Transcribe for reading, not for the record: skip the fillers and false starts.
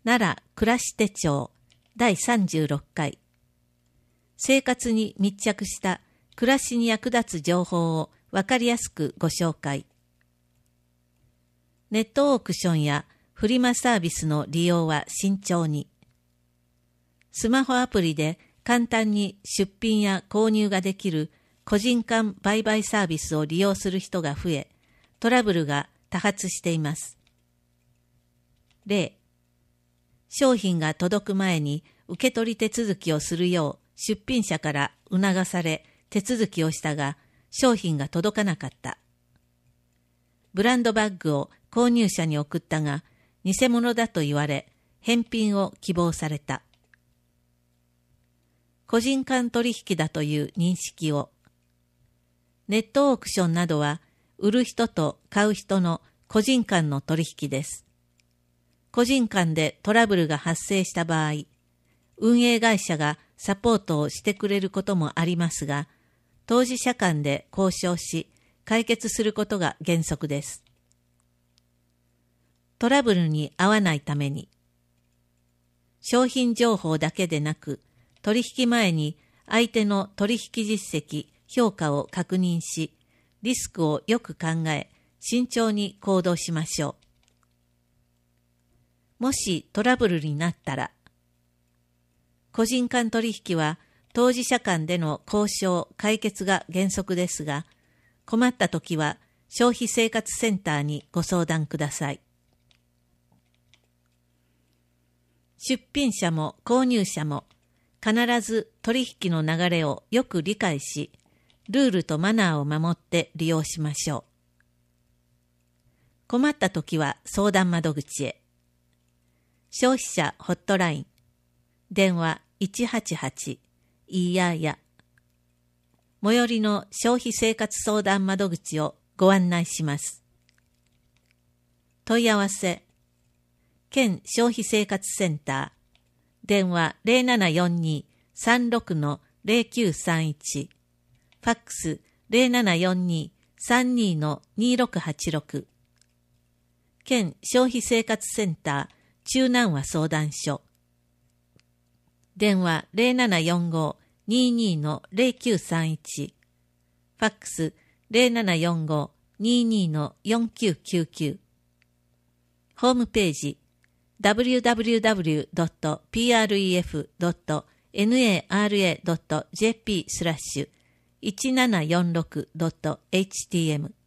奈良暮らし手帳第36回。生活に密着した暮らしに役立つ情報をわかりやすくご紹介。ネットオークションやフリマサービスの利用は慎重に。スマホアプリで簡単に出品や購入ができる個人間売買サービスを利用する人が増え、トラブルが多発しています。例、商品が届く前に受け取り手続きをするよう出品者から促され手続きをしたが、商品が届かなかった。ブランドバッグを購入者に送ったが、偽物だと言われ、返品を希望された。個人間取引だという認識を。ネットオークションなどは、売る人と買う人の個人間の取引です。個人間でトラブルが発生した場合、運営会社がサポートをしてくれることもありますが、当事者間で交渉し、解決することが原則です。トラブルに遭わないために、商品情報だけでなく、取引前に相手の取引実績、評価を確認し、リスクをよく考え、慎重に行動しましょう。もしトラブルになったら、個人間取引は当事者間での交渉・解決が原則ですが、困ったときは消費生活センターにご相談ください。出品者も購入者も必ず取引の流れをよく理解し、ルールとマナーを守って利用しましょう。困ったときは相談窓口へ。消費者ホットライン、電話188いやや。最寄りの消費生活相談窓口をご案内します。問い合わせ、県消費生活センター、電話 0742-36-0931、ファックス 0742-32-2686、県消費生活センター中南和相談所、電話 0745-22-0931、ファックス 0745-22-4999、ホームページ www.pref.nara.jp/1746.htm